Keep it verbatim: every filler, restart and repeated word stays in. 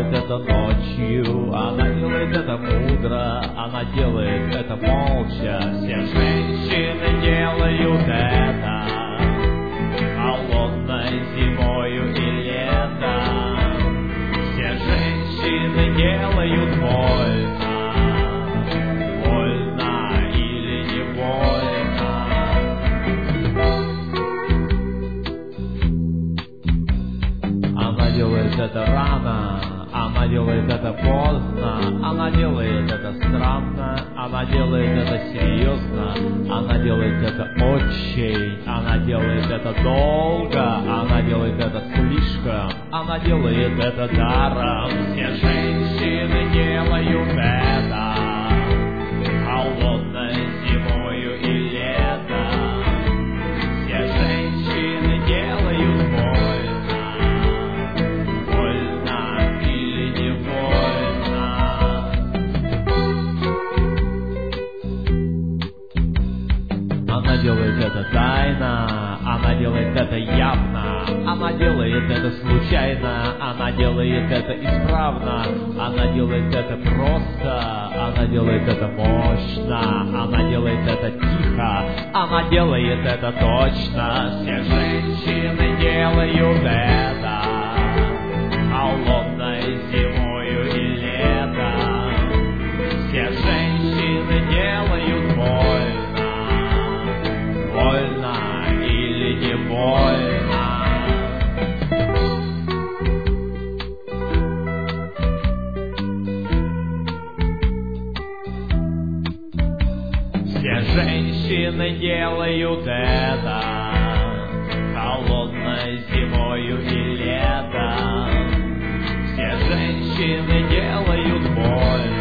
делает это ночью, она делает это мудро, она делает это молча. Все женщины делают это холодной зимою и летом. Все женщины делают больно, больно или не больно. Она делает это рано, она делает это поздно, она делает это странно, она делает это серьезно, она делает это очень, она делает это долго, она делает это слишком, она делает это даром. Все женщины делают это холодной зимою и летом. Все женщины делают больно, больно или не больно. Она делает это тайно, она делает это явно, она делает это случайно, она делает это исправно, она делает это просто, она делает это мощно, она делает это тихо, она делает это точно. Все женщины делают это холодной зимою и летом. Все женщины делают больно, больно или не больно. Все женщины делают это холодной зимою и летом. Все женщины делают боль.